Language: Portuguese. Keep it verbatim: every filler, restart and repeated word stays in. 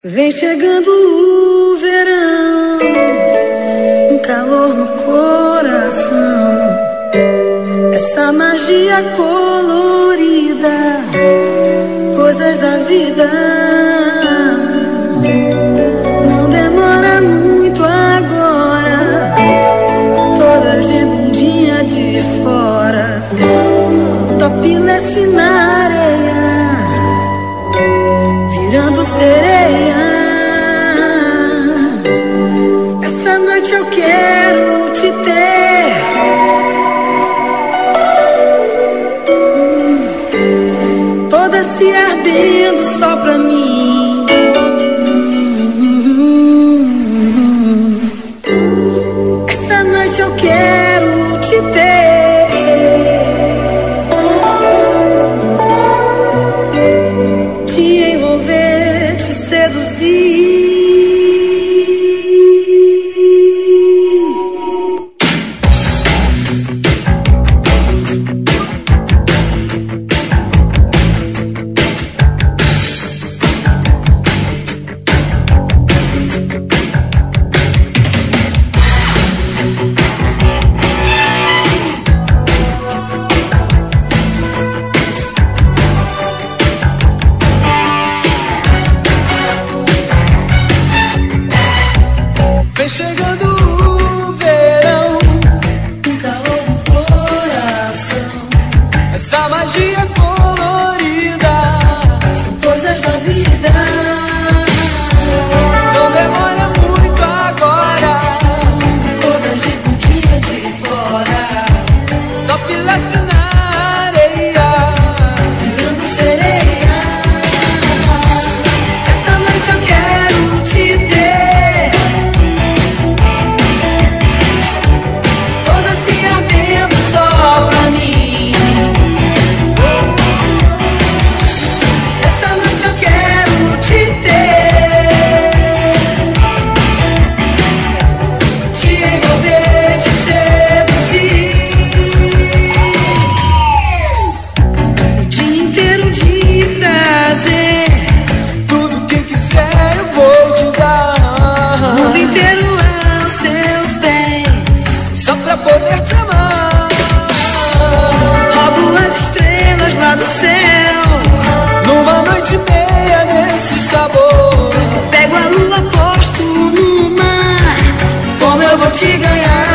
Vem chegando o verão, um calor no coração, essa magia colorida, coisas da vida. Não demora muito agora, todas de bundinha de fora, topless na areia, virando sereia. Essa noite eu quero te ter, toda se ardendo só pra mim. Essa noite eu quero te ter, te envolver, te seduzir. Vem chegando o verão, um calor no coração, essa magia colorida, são coisas da vida. Não demora muito agora, todas de bundinha de fora, topless na areia, virando sereia. Essa noite eu quero te ter, poder te amar. Roubo as estrelas lá do céu, numa noite e meia nesse sabor. pego a lua, posto no mar. Como eu vou te ganhar?